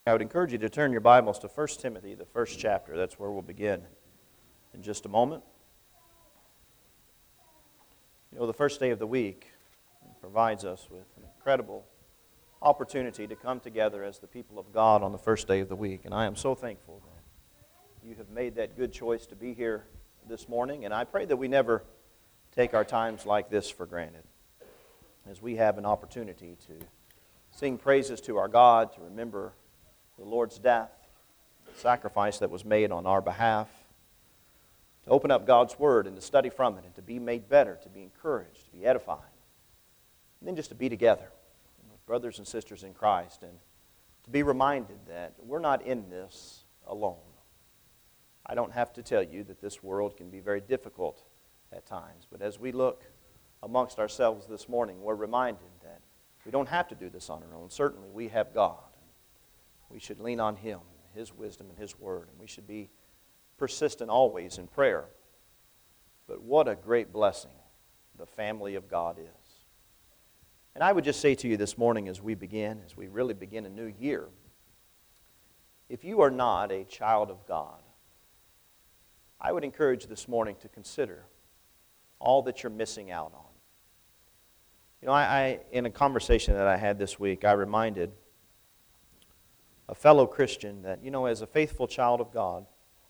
I would encourage you to turn your Bibles to 1 Timothy, the first chapter. That's where we'll begin in just a moment. You know, the first day of the week provides us with an incredible opportunity to come together as the people of God on the first day of the week. And I am so thankful that you have made that good choice to be here this morning. And I pray that we never take our times like this for granted, as we have an opportunity to sing praises to our God, to remember the Lord's death, the sacrifice that was made on our behalf, to open up God's Word and to study from it and to be made better, to be encouraged, to be edified, and then just to be together with brothers and sisters in Christ and to be reminded that we're not in this alone. I don't have to tell you that this world can be very difficult at times, but as we look amongst ourselves this morning, we're reminded that we don't have to do this on our own. Certainly we have God. We should lean on Him, His wisdom and His Word, and we should be persistent always in prayer. But what a great blessing the family of God is. And I would just say to you this morning as we really begin a new year, if you are not a child of God, I would encourage this morning to consider all that you're missing out on. You know, I in a conversation that I had this week, I reminded a fellow Christian that, you know, as a faithful child of God,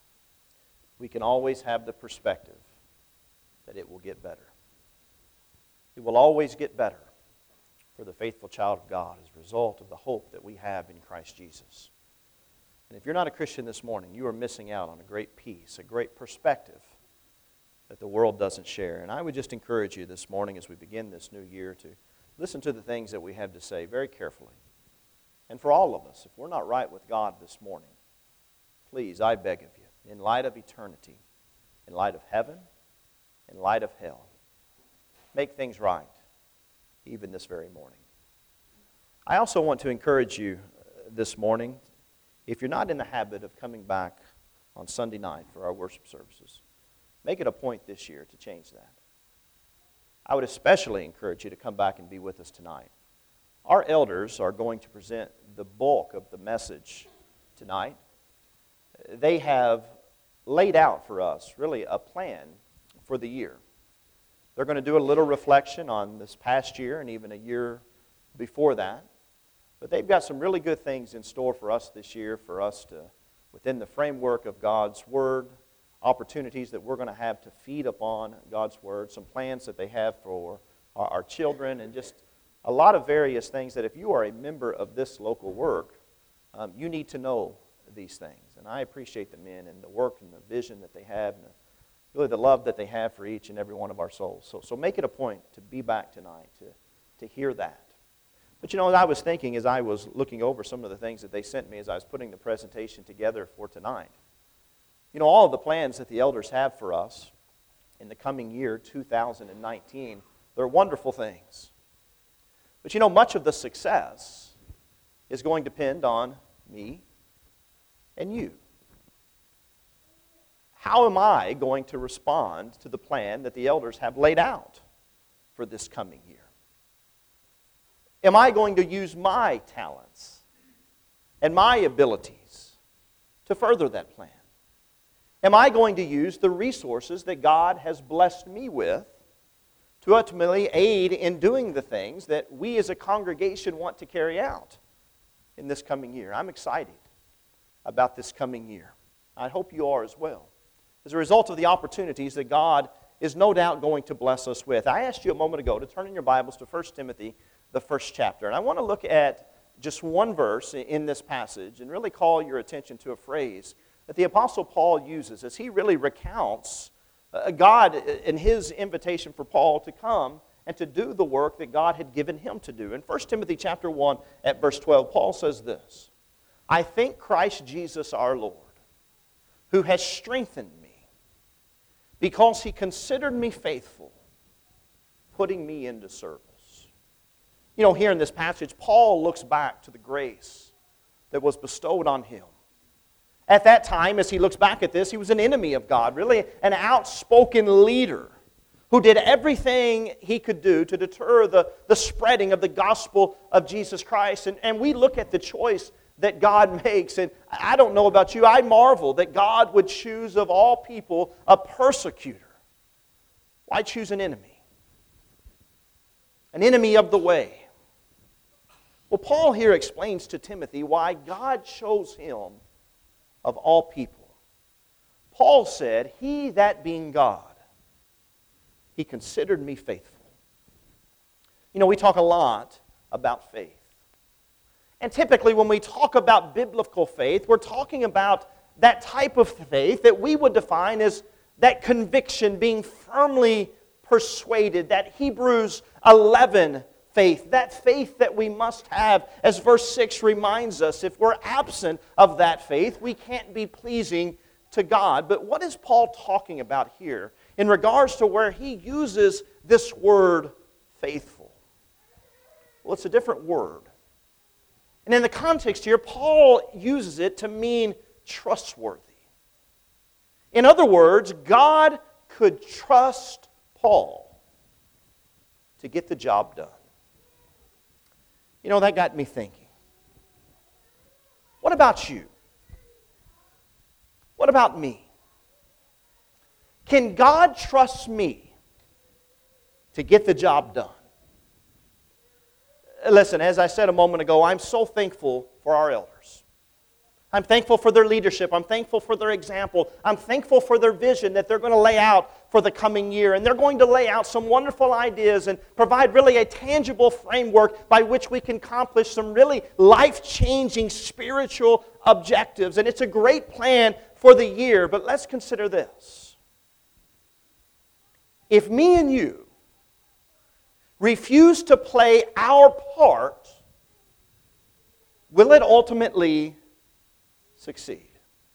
we can always have the perspective that it will get better. It will always get better for the faithful child of God as a result of the hope that we have in Christ Jesus. And if you're not a Christian this morning, you are missing out on a great peace, a great perspective that the world doesn't share. And I would just encourage you this morning as we begin this new year to listen to the things that we have to say very carefully. And for all of us, if we're not right with God this morning, please, I beg of you, in light of eternity, in light of heaven, in light of hell, make things right, even this very morning. I also want to encourage you this morning, if you're not in the habit of coming back on Sunday night for our worship services, make it a point this year to change that. I would especially encourage you to come back and be with us tonight. Our elders are going to present the bulk of the message tonight. They have laid out for us really a plan for the year. They're going to do a little reflection on this past year and even a year before that. But they've got some really good things in store for us this year, for us to, within the framework of God's Word, opportunities that we're going to have to feed upon God's Word, some plans that they have for our children, and just a lot of various things that if you are a member of this local work, you need to know these things. And I appreciate the men and the work and the vision that they have and really the love that they have for each and every one of our souls. So make it a point to be back tonight, to hear that. But you know, I was thinking as I was looking over some of the things that they sent me as I was putting the presentation together for tonight, you know, all of the plans that the elders have for us in the coming year, 2019, they're wonderful things. But you know, much of the success is going to depend on me and you. How am I going to respond to the plan that the elders have laid out for this coming year? Am I going to use my talents and my abilities to further that plan? Am I going to use the resources that God has blessed me with to ultimately aid in doing the things that we as a congregation want to carry out in this coming year? I'm excited about this coming year. I hope you are as well, as a result of the opportunities that God is no doubt going to bless us with. I asked you a moment ago to turn in your Bibles to 1 Timothy, the first chapter. And I want to look at just one verse in this passage and really call your attention to a phrase that the Apostle Paul uses as he really recounts God and His invitation for Paul to come and to do the work that God had given him to do. In 1 Timothy chapter 1 at verse 12, Paul says this, I thank Christ Jesus our Lord, who has strengthened me, because He considered me faithful, putting me into service. You know, here in this passage, Paul looks back to the grace that was bestowed on him. At that time, as he looks back at this, he was an enemy of God, really an outspoken leader who did everything he could do to deter the spreading of the gospel of Jesus Christ. And we look at the choice that God makes. And I don't know about you, I marvel that God would choose of all people a persecutor. Why choose an enemy? An enemy of the way. Well, Paul here explains to Timothy why God chose him of all people. Paul said, "He that being God, He considered me faithful." You know, we talk a lot about faith. And typically when we talk about biblical faith, we're talking about that type of faith that we would define as that conviction, being firmly persuaded, that Hebrews 11 faith, that faith that we must have, as verse 6 reminds us. If we're absent of that faith, we can't be pleasing to God. But what is Paul talking about here in regards to where he uses this word faithful? Well, it's a different word. And in the context here, Paul uses it to mean trustworthy. In other words, God could trust Paul to get the job done. You know, that got me thinking. What about you? What about me? Can God trust me to get the job done? Listen, as I said a moment ago, I'm so thankful for our elders. I'm thankful for their leadership. I'm thankful for their example. I'm thankful for their vision that they're going to lay out for the coming year. And they're going to lay out some wonderful ideas and provide really a tangible framework by which we can accomplish some really life-changing spiritual objectives. And it's a great plan for the year. But let's consider this. If me and you refuse to play our part, will it ultimately succeed?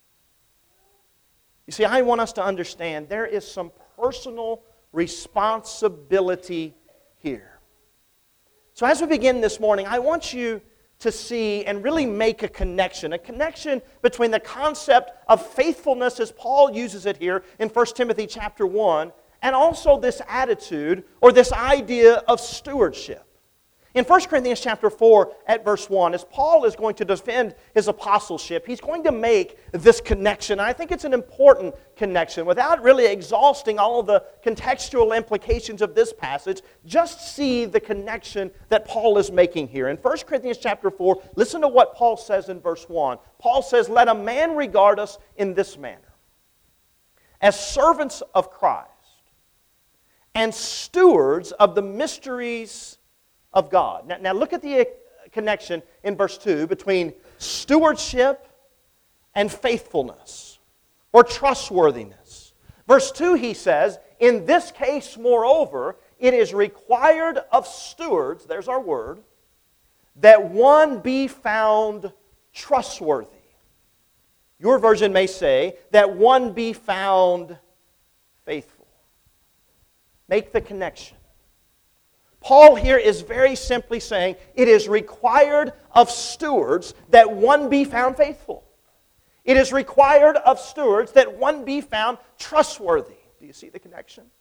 You see, I want us to understand there is some personal responsibility here. So as we begin this morning, I want you to see and really make a connection between the concept of faithfulness as Paul uses it here in 1 Timothy chapter 1, and also this attitude or this idea of stewardship. In 1 Corinthians chapter 4 at verse 1, as Paul is going to defend his apostleship, he's going to make this connection. I think it's an important connection. Without really exhausting all of the contextual implications of this passage, just see the connection that Paul is making here. In 1 Corinthians chapter 4, listen to what Paul says in verse 1. Paul says, "Let a man regard us in this manner, as servants of Christ, and stewards of the mysteries of God." Now look at the connection in verse 2 between stewardship and faithfulness or trustworthiness. Verse 2 he says, "In this case, moreover, it is required of stewards," there's our word, "that one be found trustworthy." Your version may say, "that one be found faithful." Make the connection. Paul here is very simply saying it is required of stewards that one be found faithful. It is required of stewards that one be found trustworthy. Do you see the connection?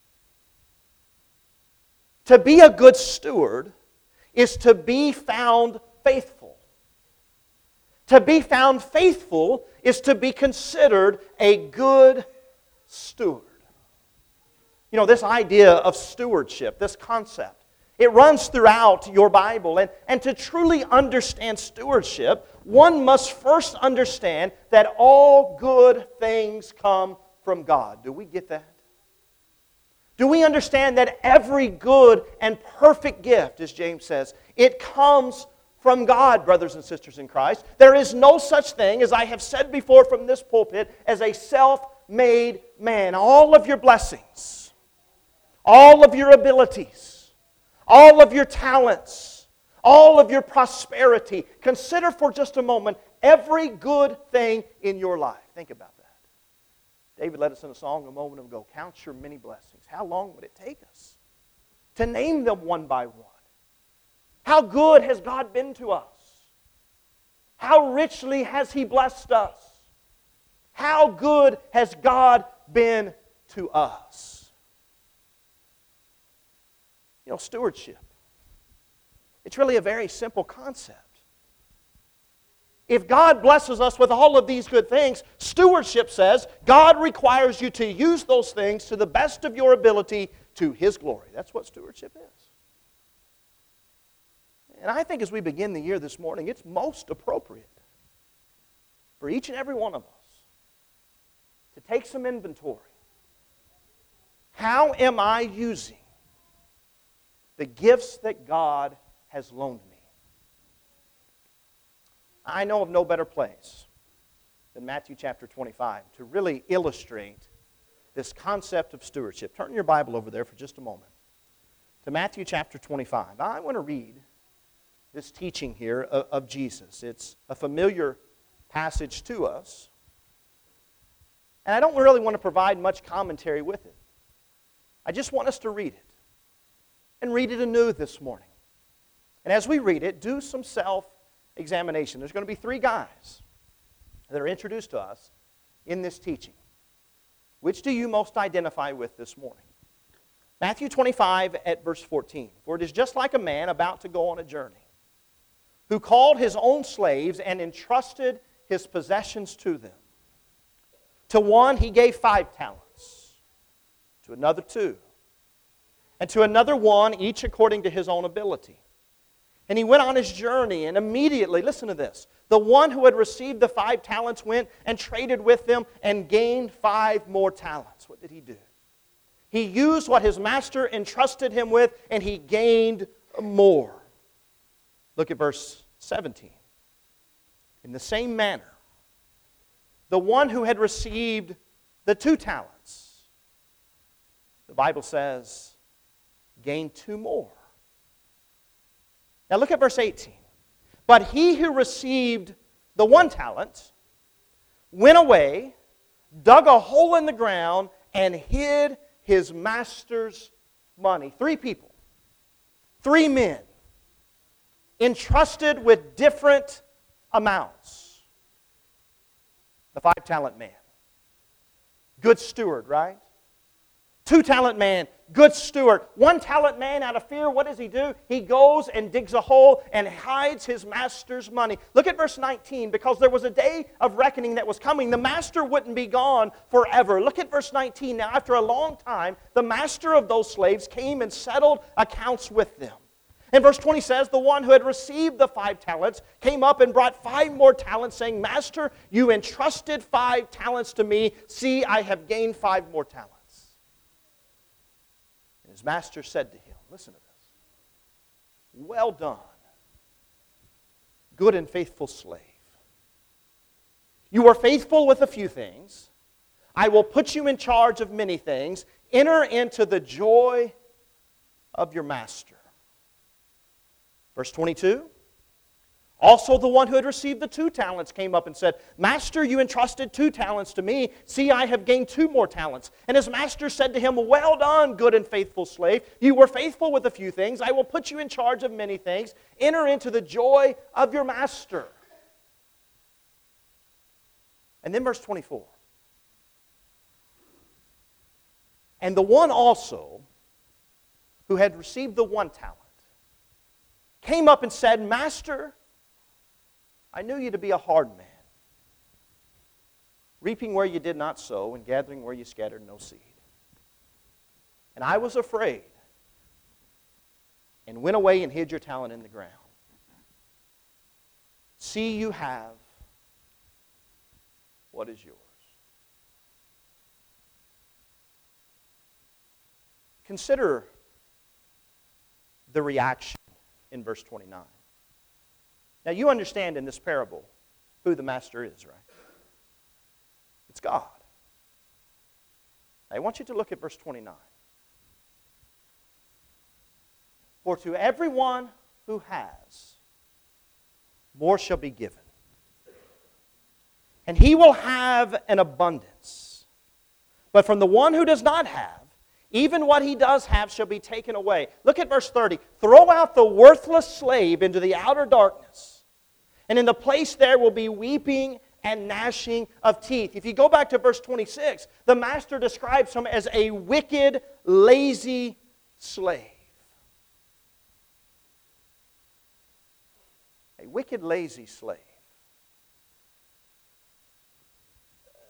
To be a good steward is to be found faithful. To be found faithful is to be considered a good steward. You know, this idea of stewardship, this concept, it runs throughout your Bible. And to truly understand stewardship, one must first understand that all good things come from God. Do we get that? Do we understand that every good and perfect gift, as James says, it comes from God, brothers and sisters in Christ? There is no such thing, as I have said before from this pulpit, as a self-made man. All of your blessings, all of your abilities, all of your talents, all of your prosperity. Consider for just a moment every good thing in your life. Think about that. David led us in a song a moment ago, "Count your many blessings." How long would it take us to name them one by one? How good has God been to us? How richly has He blessed us? How good has God been to us? You know, stewardship. It's really a very simple concept. If God blesses us with all of these good things, stewardship says God requires you to use those things to the best of your ability to His glory. That's what stewardship is. And I think as we begin the year this morning, it's most appropriate for each and every one of us to take some inventory. How am I using the gifts that God has loaned me? I know of no better place than Matthew chapter 25 to really illustrate this concept of stewardship. Turn your Bible over there for just a moment to Matthew chapter 25. I want to read this teaching here of Jesus. It's a familiar passage to us, and I don't really want to provide much commentary with it. I just want us to read it and read it anew this morning. And as we read it, do some self-examination. There's going to be three guys that are introduced to us in this teaching. Which do you most identify with this morning? Matthew 25 at verse 14. For it is just like a man about to go on a journey, who called his own slaves and entrusted his possessions to them. To one he gave 5 talents, to another 2, and to another 1, each according to his own ability. And he went on his journey, and immediately, listen to this, the one who had received the 5 talents went and traded with them and gained 5 more talents. What did he do? He used what his master entrusted him with, and he gained more. Look at verse 17. In the same manner, the one who had received the 2 talents, the Bible says, gained 2 more. Now look at verse 18. But he who received the 1 talent went away, dug a hole in the ground, and hid his master's money. 3 people, 3 men, entrusted with different amounts. The 5-talent man, good steward, right? 2-talent man, good steward. 1-talent man, out of fear, what does he do? He goes and digs a hole and hides his master's money. Look at verse 19, because there was a day of reckoning that was coming. The master wouldn't be gone forever. Look at verse 19. Now, after a long time, the master of those slaves came and settled accounts with them. And verse 20 says, the one who had received the 5 talents came up and brought 5 more talents, saying, Master, you entrusted 5 talents to me. See, I have gained 5 more talents. And his master said to him, listen to this, well done, good and faithful slave. You are faithful with a few things. I will put you in charge of many things. Enter into the joy of your master. Verse 22, also the one who had received the 2 talents came up and said, Master, you entrusted 2 talents to me. See, I have gained 2 more talents. And his master said to him, well done, good and faithful slave. You were faithful with a few things. I will put you in charge of many things. Enter into the joy of your master. And then verse 24. And the one also who had received the 1 talent came up and said, Master, I knew you to be a hard man, reaping where you did not sow and gathering where you scattered no seed. And I was afraid and went away and hid your talent in the ground. See, you have what is yours. Consider the reaction in verse 29. Now you understand in this parable who the master is, right? It's God. I want you to look at verse 29. For to everyone who has, more shall be given. And he will have an abundance. But from the one who does not have, even what he does have shall be taken away. Look at verse 30. Throw out the worthless slave into the outer darkness, and in the place there will be weeping and gnashing of teeth. If you go back to verse 26, the master describes him as a wicked, lazy slave. A wicked, lazy slave.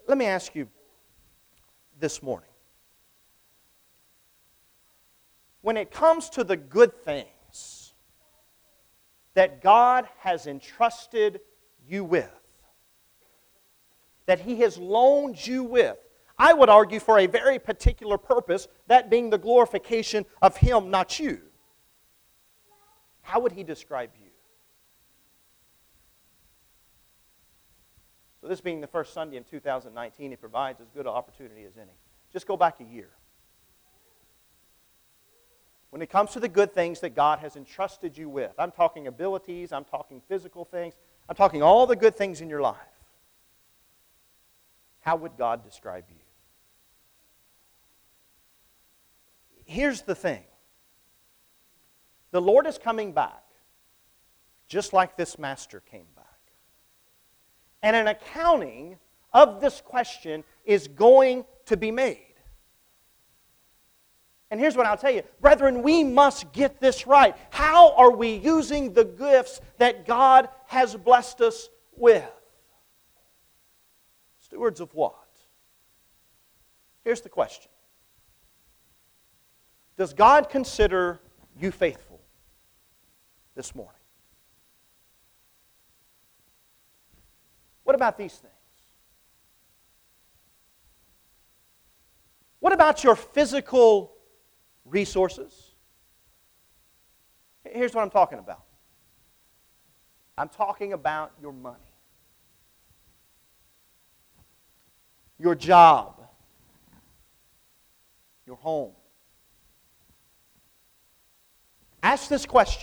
Let me ask you this morning. When it comes to the good things that God has entrusted you with, that He has loaned you with, I would argue for a very particular purpose, that being the glorification of Him, not you. How would He describe you? So this being the first Sunday in 2019, He provides as good an opportunity as any. Just go back a year. When it comes to the good things that God has entrusted you with, I'm talking abilities, I'm talking physical things, I'm talking all the good things in your life. How would God describe you? Here's the thing. The Lord is coming back, just like this master came back. And an accounting of this question is going to be made. And here's what I'll tell you. Brethren, we must get this right. How are we using the gifts that God has blessed us with? Stewards of what? Here's the question. Does God consider you faithful this morning? What about these things? What about your physical resources? Here's what I'm talking about. I'm talking about your money, your job, your home. Ask this question.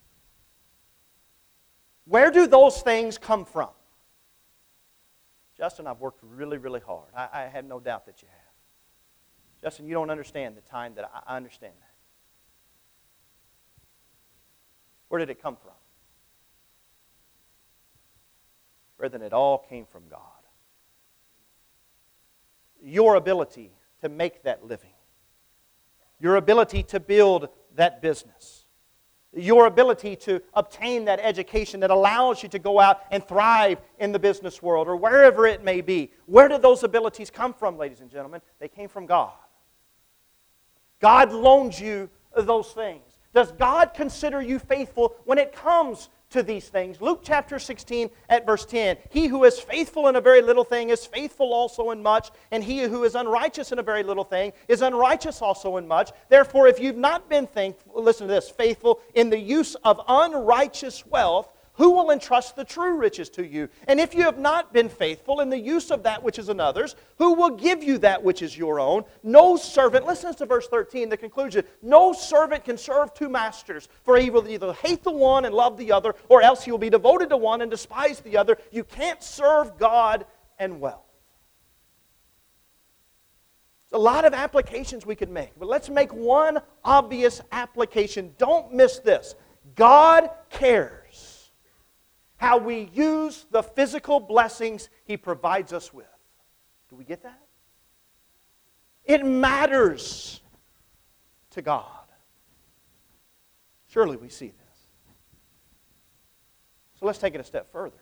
Where do those things come from? Justin, I've worked really, really hard. I have no doubt that you have. Justin, you don't understand the time that I understand that. Where did it come from? Brethren, it all came from God. Your ability to make that living. Your ability to build that business. Your ability to obtain that education that allows you to go out and thrive in the business world or wherever it may be. Where did those abilities come from, ladies and gentlemen? They came from God. God loans you those things. Does God consider you faithful when it comes to these things? Luke chapter 16 at verse 10. He who is faithful in a very little thing is faithful also in much, and he who is unrighteous in a very little thing is unrighteous also in much. Therefore, if you've not been listen to this, faithful in the use of unrighteous wealth, who will entrust the true riches to you? And if you have not been faithful in the use of that which is another's, who will give you that which is your own? No servant, listen to verse 13, the conclusion. No servant can serve two masters, for he will either hate the one and love the other, or else he will be devoted to one and despise the other. You can't serve God and wealth. There's a lot of applications we could make, but let's make one obvious application. Don't miss this. God cares how we use the physical blessings He provides us with. Do we get that? It matters to God. Surely we see this. So let's take it a step further.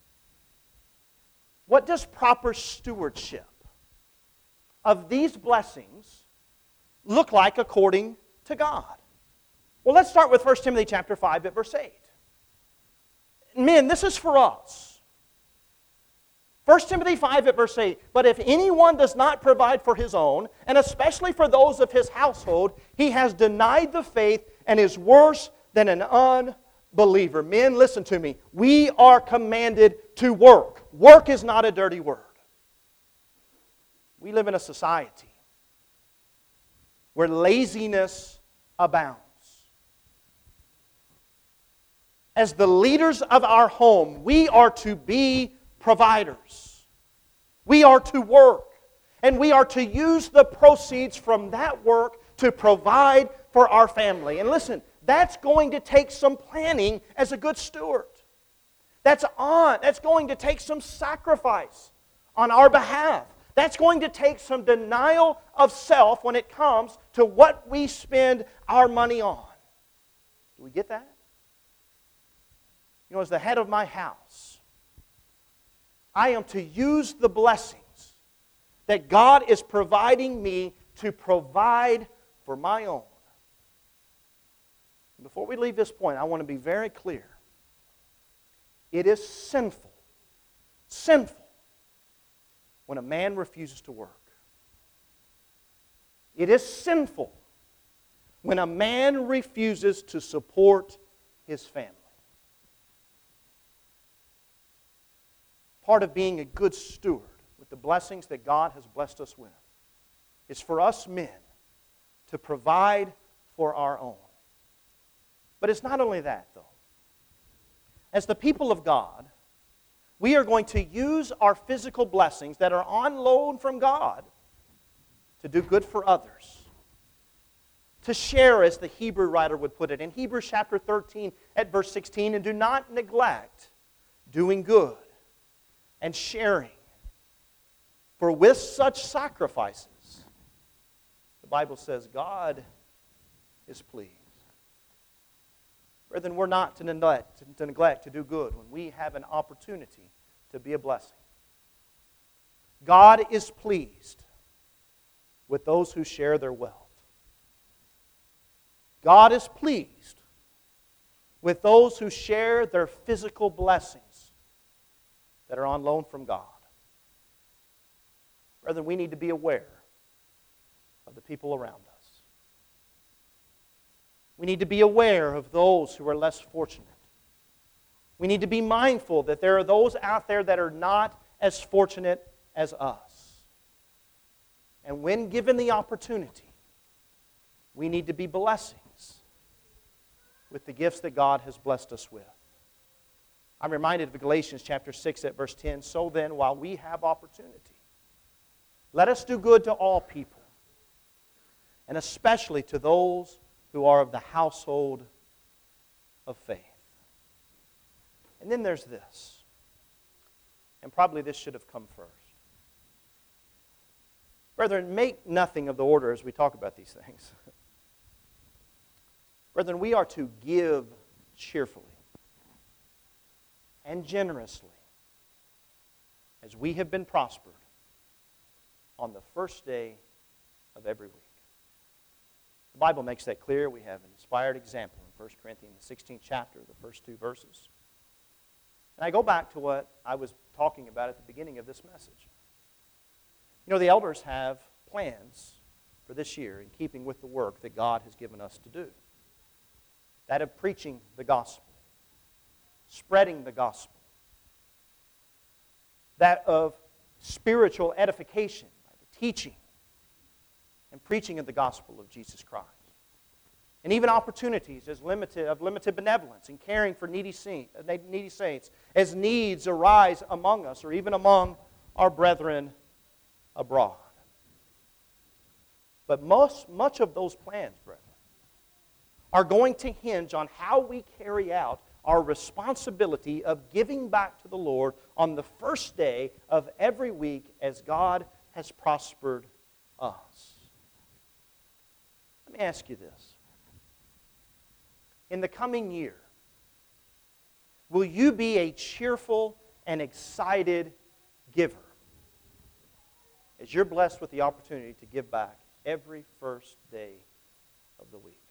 What does proper stewardship of these blessings look like according to God? Well, let's start with 1 Timothy chapter 5 at verse 8. Men, this is for us. 1 Timothy 5 at verse 8. But if anyone does not provide for his own, and especially for those of his household, he has denied the faith and is worse than an unbeliever. Men, listen to me. We are commanded to work. Work is not a dirty word. We live in a society where laziness abounds. As the leaders of our home, we are to be providers. We are to work. And we are to use the proceeds from that work to provide for our family. And listen, that's going to take some planning as a good steward. That's going to take some sacrifice on our behalf. That's going to take some denial of self when it comes to what we spend our money on. Do we get that? You know, as the head of my house, I am to use the blessings that God is providing me to provide for my own. Before we leave this point, I want to be very clear. It is sinful when a man refuses to work. It is sinful when a man refuses to support his family. Part of being a good steward with the blessings that God has blessed us with is for us men to provide for our own. But it's not only that, though. As the people of God, we are going to use our physical blessings that are on loan from God to do good for others. To share, as the Hebrew writer would put it in Hebrews chapter 13 at verse 16, and do not neglect doing good and sharing. For with such sacrifices, the Bible says, God is pleased. Brethren, we're not to neglect to do good when we have an opportunity to be a blessing. God is pleased with those who share their wealth. God is pleased with those who share their physical blessings that are on loan from God. Brethren, we need to be aware of the people around us. We need to be aware of those who are less fortunate. We need to be mindful that there are those out there that are not as fortunate as us. And when given the opportunity, we need to be blessings with the gifts that God has blessed us with. I'm reminded of Galatians chapter 6 at verse 10. So then, while we have opportunity, let us do good to all people, and especially to those who are of the household of faith. And then there's this, and probably this should have come first. Brethren, make nothing of the order as we talk about these things. Brethren, we are to give cheerfully and generously as we have been prospered on the first day of every week. The Bible makes that clear. We have an inspired example in 1 Corinthians, the 16th chapter, the first 2 verses. And I go back to what I was talking about at the beginning of this message. You know, the elders have plans for this year in keeping with the work that God has given us to do. That of preaching the gospel, spreading the gospel, that of spiritual edification by the teaching and preaching of the gospel of Jesus Christ. And even opportunities of limited benevolence in caring for needy saints as needs arise among us or even among our brethren abroad. But much of those plans, brethren, are going to hinge on how we carry out our responsibility of giving back to the Lord on the first day of every week as God has prospered us. Let me ask you this. In the coming year, will you be a cheerful and excited giver as you're blessed with the opportunity to give back every first day of the week?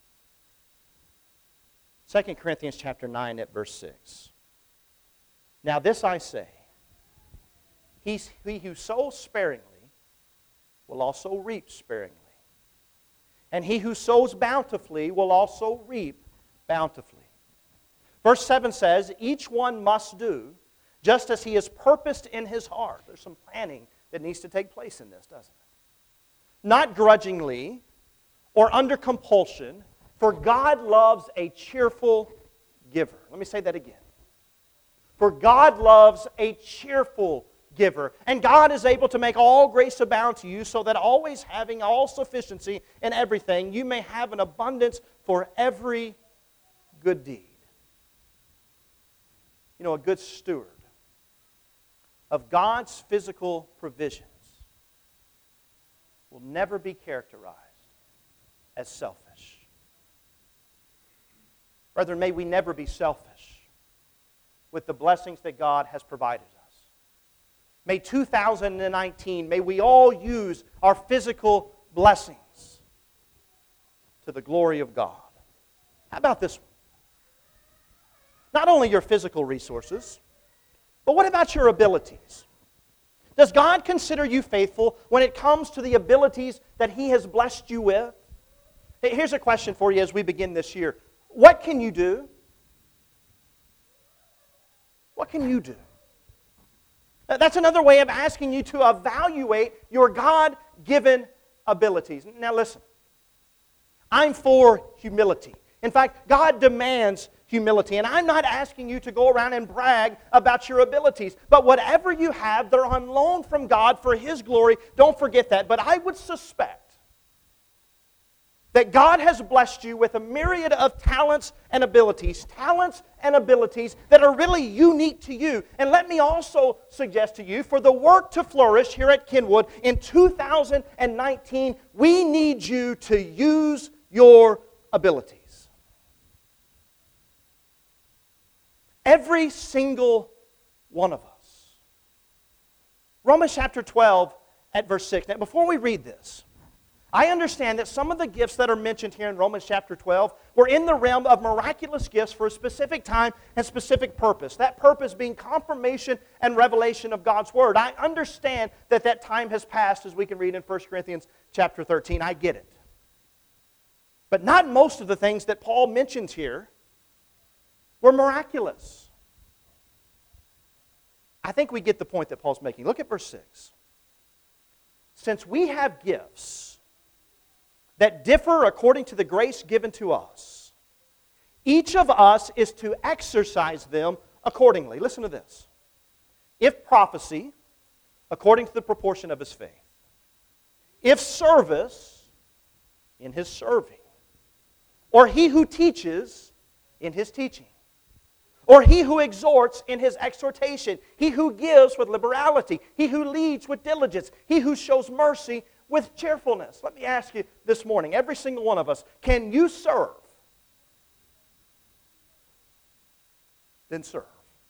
2 Corinthians chapter 9 at verse 6. Now this I say, he who sows sparingly will also reap sparingly. And he who sows bountifully will also reap bountifully. Verse 7 says, each one must do just as he has purposed in his heart. There's some planning that needs to take place in this, doesn't it? Not grudgingly or under compulsion, for God loves a cheerful giver. Let me say that again. For God loves a cheerful giver. And God is able to make all grace abound to you, so that always having all sufficiency in everything, you may have an abundance for every good deed. You know, a good steward of God's physical provisions will never be characterized as selfish. Brethren, may we never be selfish with the blessings that God has provided us. May 2019, may we all use our physical blessings to the glory of God. How about this one? Not only your physical resources, but what about your abilities? Does God consider you faithful when it comes to the abilities that He has blessed you with? Here's a question for you as we begin this year. What can you do? What can you do? That's another way of asking you to evaluate your God-given abilities. Now listen, I'm for humility. In fact, God demands humility. And I'm not asking you to go around and brag about your abilities. But whatever you have, they're on loan from God for His glory. Don't forget that. But I would suspect that God has blessed you with a myriad of talents and abilities that are really unique to you. And let me also suggest to you, for the work to flourish here at Kenwood in 2019, we need you to use your abilities. Every single one of us. Romans chapter 12 at verse 6. Now, before we read this, I understand that some of the gifts that are mentioned here in Romans chapter 12 were in the realm of miraculous gifts for a specific time and specific purpose. That purpose being confirmation and revelation of God's Word. I understand that that time has passed, as we can read in 1 Corinthians chapter 13. I get it. But not most of the things that Paul mentions here were miraculous. I think we get the point that Paul's making. Look at verse 6. Since we have gifts that differ according to the grace given to us, each of us is to exercise them accordingly. Listen to this. If prophecy, according to the proportion of his faith. If service, in his serving. Or he who teaches, in his teaching. Or he who exhorts, in his exhortation. He who gives with liberality. He who leads with diligence. He who shows mercy with cheerfulness. Let me ask you this morning, every single one of us, can you serve? Then serve.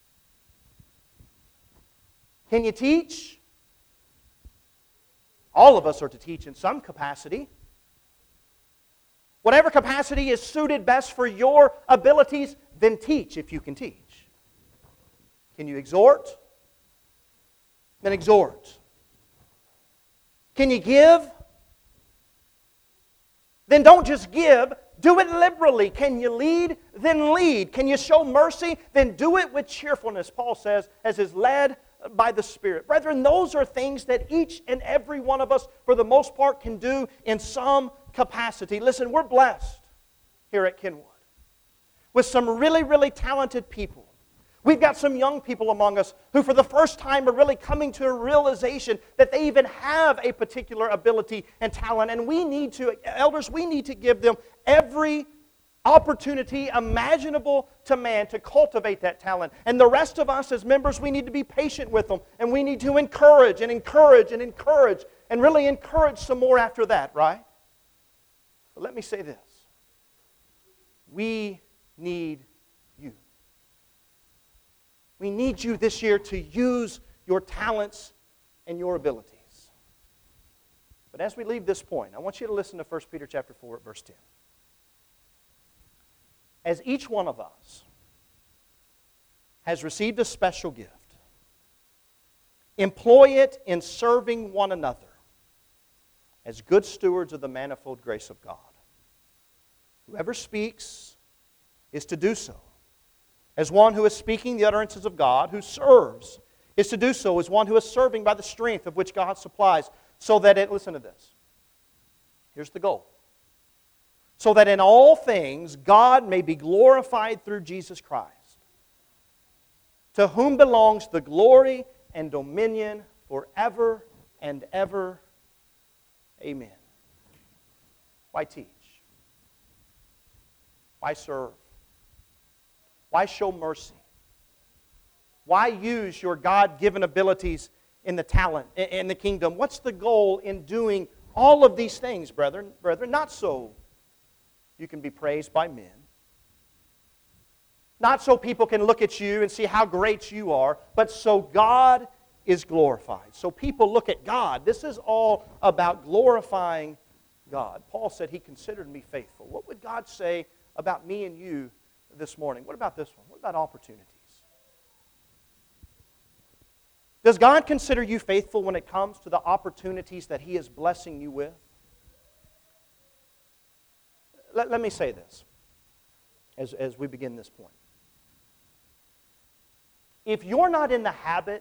Can you teach? All of us are to teach in some capacity. Whatever capacity is suited best for your abilities, then teach if you can teach. Can you exhort? Then exhort. Can you give? Then don't just give, do it liberally. Can you lead? Then lead. Can you show mercy? Then do it with cheerfulness, Paul says, as is led by the Spirit. Brethren, those are things that each and every one of us, for the most part, can do in some capacity. Listen, we're blessed here at Kenwood with some really, really talented people. We've got some young people among us who for the first time are really coming to a realization that they even have a particular ability and talent. And we need to, elders, we need to give them every opportunity imaginable to man to cultivate that talent. And the rest of us as members, we need to be patient with them. And we need to encourage and encourage and encourage and really encourage some more after that, right? But let me say this. We need you. We need you this year to use your talents and your abilities. But as we leave this point, I want you to listen to 1 Peter chapter 4 at verse 10. As each one of us has received a special gift, employ it in serving one another as good stewards of the manifold grace of God. Whoever speaks is to do so as one who is speaking the utterances of God. Who serves is to do so as one who is serving by the strength of which God supplies, so that it, listen to this, here's the goal, so that in all things God may be glorified through Jesus Christ, to whom belongs the glory and dominion forever and ever. Amen. Why teach? Why serve? Why show mercy? Why use your God-given abilities in the talent, in the kingdom? What's the goal in doing all of these things, brethren? Not so you can be praised by men. Not so people can look at you and see how great you are, but so God is glorified. So people look at God. This is all about glorifying God. Paul said he considered me faithful. What would God say about me and you this morning? What about this one? What about opportunities? Does God consider you faithful when it comes to the opportunities that He is blessing you with? Let me say this as we begin this point. If you're not in the habit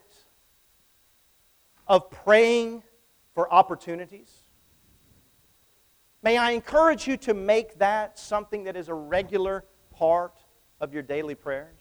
of praying for opportunities, may I encourage you to make that something that is a regular part of your daily prayers?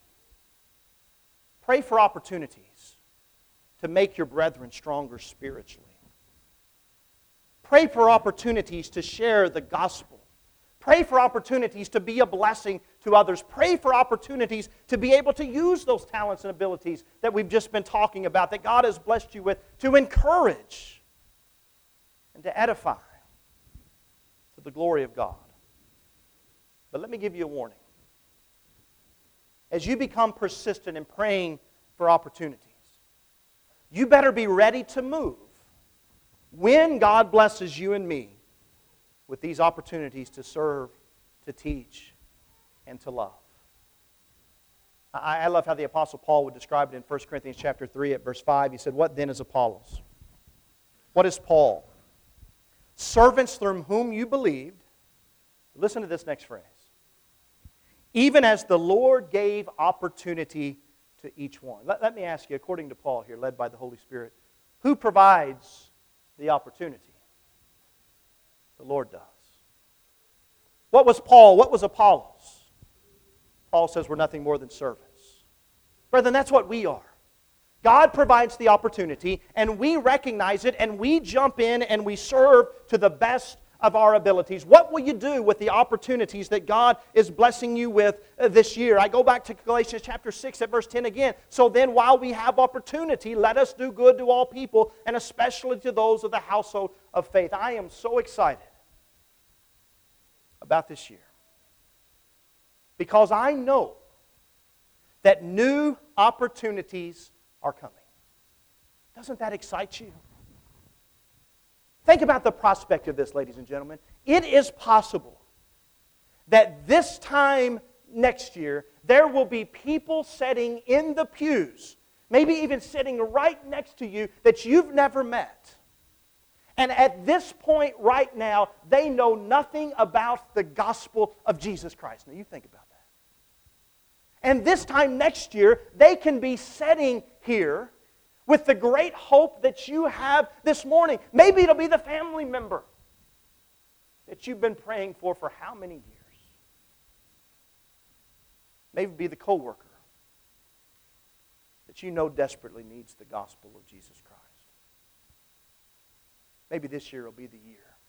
Pray for opportunities to make your brethren stronger spiritually. Pray for opportunities to share the gospel. Pray for opportunities to be a blessing to others. Pray for opportunities to be able to use those talents and abilities that we've just been talking about, that God has blessed you with, to encourage and to edify to the glory of God. But let me give you a warning. As you become persistent in praying for opportunities, you better be ready to move when God blesses you and me with these opportunities to serve, to teach, and to love. I love how the Apostle Paul would describe it in 1 Corinthians chapter 3 at verse 5. He said, "What then is Apollos? What is Paul? Servants through whom you believed." Listen to this next phrase. "Even as the Lord gave opportunity to each one." Let me ask you, according to Paul here, led by the Holy Spirit, who provides the opportunity? The Lord does. What was Paul? What was Apollos? Paul says we're nothing more than servants. Brethren, that's what we are. God provides the opportunity, and we recognize it, and we jump in, and we serve to the best of our abilities. What will you do with the opportunities that God is blessing you with this year? I go back to Galatians chapter 6 at verse 10 again. "So then, while we have opportunity, let us do good to all people, and especially to those of the household of faith." I am so excited about this year, because I know that new opportunities are coming. Doesn't that excite you? Think about the prospect of this, ladies and gentlemen. It is possible that this time next year, there will be people sitting in the pews, maybe even sitting right next to you, that you've never met. And at this point right now, they know nothing about the gospel of Jesus Christ. Now you think about that. And this time next year, they can be sitting here with the great hope that you have this morning. Maybe it'll be the family member that you've been praying for how many years? Maybe it'll be the coworker that you know desperately needs the gospel of Jesus Christ. Maybe this year will be the year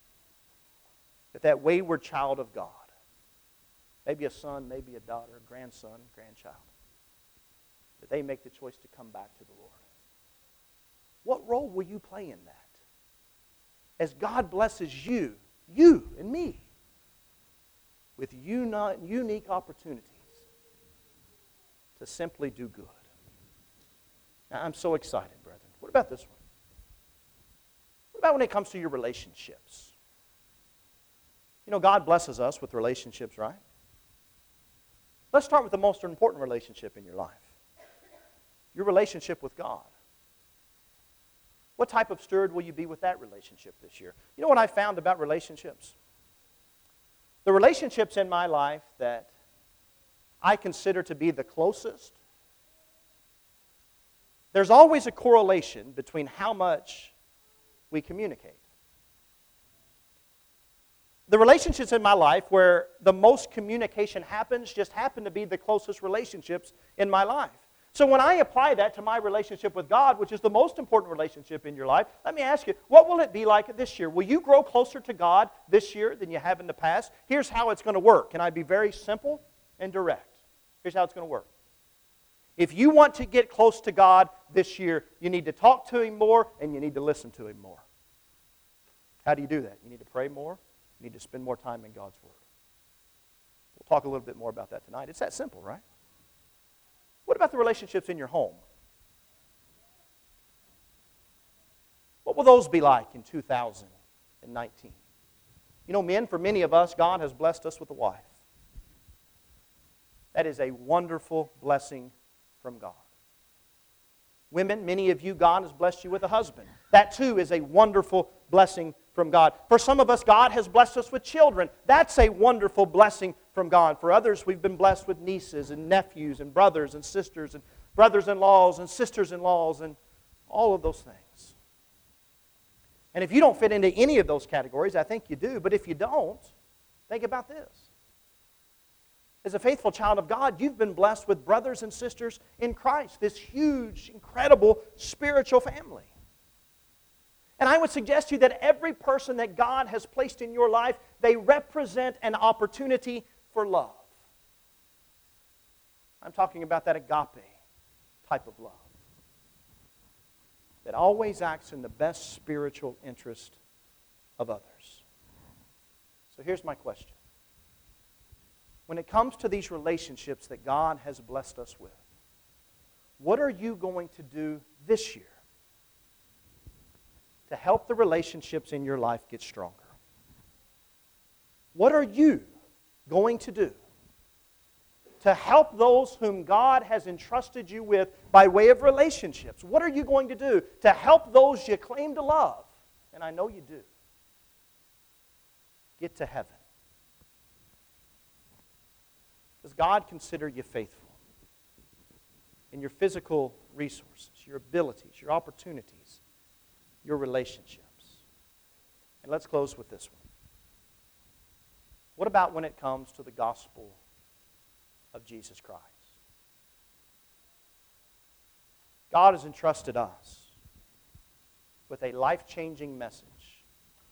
that wayward child of God, maybe a son, maybe a daughter, a grandson, grandchild, that they make the choice to come back to the Lord. What role will you play in that? As God blesses you and me, with unique opportunities to simply do good. Now, I'm so excited, brethren. What about this one? What about when it comes to your relationships? You know, God blesses us with relationships, right? Let's start with the most important relationship in your life. Your relationship with God. What type of steward will you be with that relationship this year? You know what I found about relationships? The relationships in my life that I consider to be the closest, there's always a correlation between how much we communicate. The relationships in my life where the most communication happens just happen to be the closest relationships in my life. So when I apply that to my relationship with God, which is the most important relationship in your life, let me ask you, what will it be like this year? Will you grow closer to God this year than you have in the past? Here's how it's going to work. Can I be very simple and direct? Here's how it's going to work. If you want to get close to God this year, you need to talk to Him more and you need to listen to Him more. How do you do that? You need to pray more. You need to spend more time in God's Word. We'll talk a little bit more about that tonight. It's that simple, right? What about the relationships in your home? will those be like in 2019? You know, men, for many of us, God has blessed us with a wife. That is a wonderful blessing from God. Women, many of you, God has blessed you with a husband. That too is a wonderful blessing from God. For some of us, God has blessed us with children. That's a wonderful blessing from God. For others, we've been blessed with nieces and nephews and brothers and sisters and brothers-in-laws and sisters-in-laws and all of those things. And if you don't fit into any of those categories, I think you do. But if you don't, think about this. As a faithful child of God, you've been blessed with brothers and sisters in Christ, this huge, incredible spiritual family. And I would suggest to you that every person that God has placed in your life, they represent an opportunity for love. I'm talking about that agape type of love that always acts in the best spiritual interest of others. So here's my question. When it comes to these relationships that God has blessed us with, what are you going to do this year to help the relationships in your life get stronger? What are you going to do to help those whom God has entrusted you with by way of relationships? What are you going to do to help those you claim to love? And I know you do. Get to heaven. Does God consider you faithful in your physical resources, your abilities, your opportunities, your relationships? And let's close with this one. What about when it comes to the gospel of Jesus Christ? God has entrusted us with a life-changing message.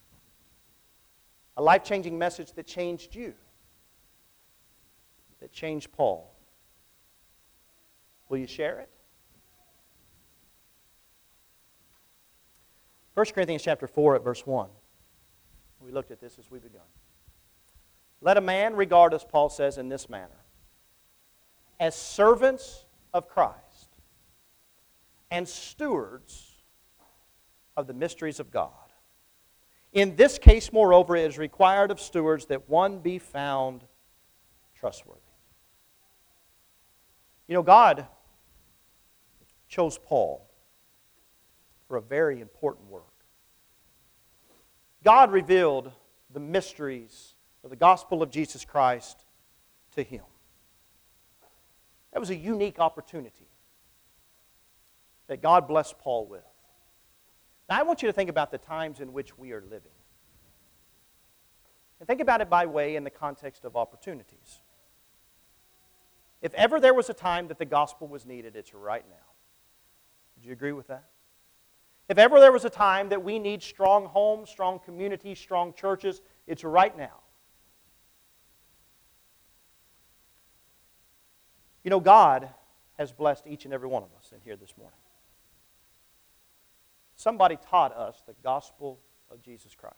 A life-changing message that changed you, that changed Paul. Will you share it? 1 Corinthians chapter 4 at verse 1. We looked at this as we begun. Let a man regard us, Paul says, in this manner, as servants of Christ and stewards of the mysteries of God. In this case, moreover, it is required of stewards that one be found trustworthy. You know, God chose Paul for a very important work. God revealed the mysteries of the gospel of Jesus Christ to him. That was a unique opportunity that God blessed Paul with. Now, I want you to think about the times in which we are living. And think about it by way in the context of opportunities. If ever there was a time that the gospel was needed, it's right now. Would you agree with that? If ever there was a time that we need strong homes, strong communities, strong churches, it's right now. You know, God has blessed each and every one of us in here this morning. Somebody taught us the gospel of Jesus Christ.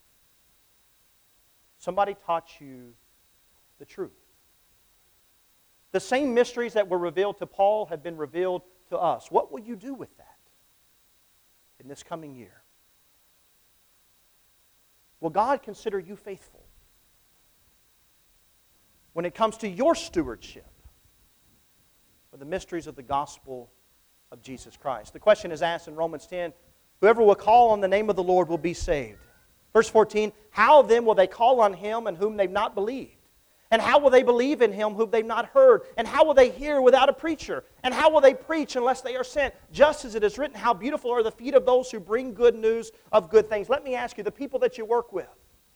Somebody taught you the truth. The same mysteries that were revealed to Paul have been revealed to us. What will you do with that in this coming year? Will God consider you faithful when it comes to your stewardship of the mysteries of the gospel of Jesus Christ? The question is asked in Romans 10, whoever will call on the name of the Lord will be saved. Verse 14, how then will they call on him in whom they've not believed? And how will they believe in him whom they've not heard? And how will they hear without a preacher? And how will they preach unless they are sent? Just as it is written, how beautiful are the feet of those who bring good news of good things. Let me ask you, the people that you work with,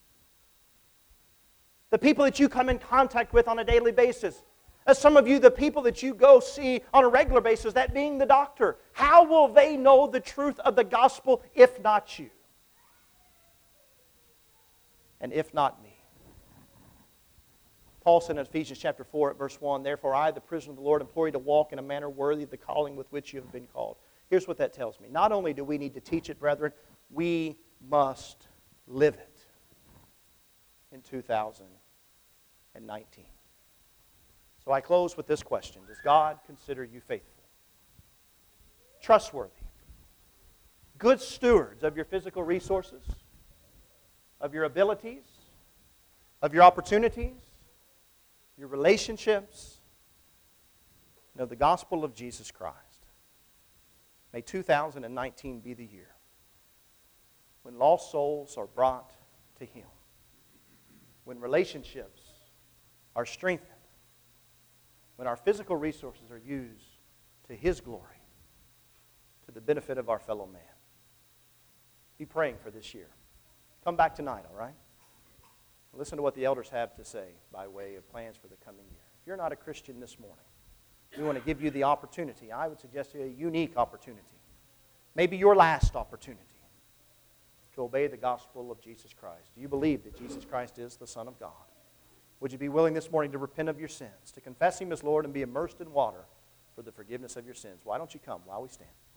the people that you come in contact with on a daily basis, as some of you, the people that you go see on a regular basis, that being the doctor, how will they know the truth of the gospel if not you? And if not me? Paul said in Ephesians chapter 4 at verse 1, therefore I, the prisoner of the Lord, implore you to walk in a manner worthy of the calling with which you have been called. Here's what that tells me. Not only do we need to teach it, brethren, we must live it in 2019. So I close with this question. Does God consider you faithful? Trustworthy? good stewards of your physical resources, of your abilities, of your opportunities, your relationships, and of the gospel of Jesus Christ. May 2019 be the year when lost souls are brought to Him, when relationships are strengthened, when our physical resources are used to His glory, to the benefit of our fellow man. Be praying for this year. Come back tonight, all right? Listen to what the elders have to say by way of plans for the coming year. If you're not a Christian this morning, we want to give you the opportunity. I would suggest to you a unique opportunity. Maybe your last opportunity to obey the gospel of Jesus Christ. Do you believe that Jesus Christ is the Son of God? Would you be willing this morning to repent of your sins, to confess Him as Lord and be immersed in water for the forgiveness of your sins? Why don't you come while we stand?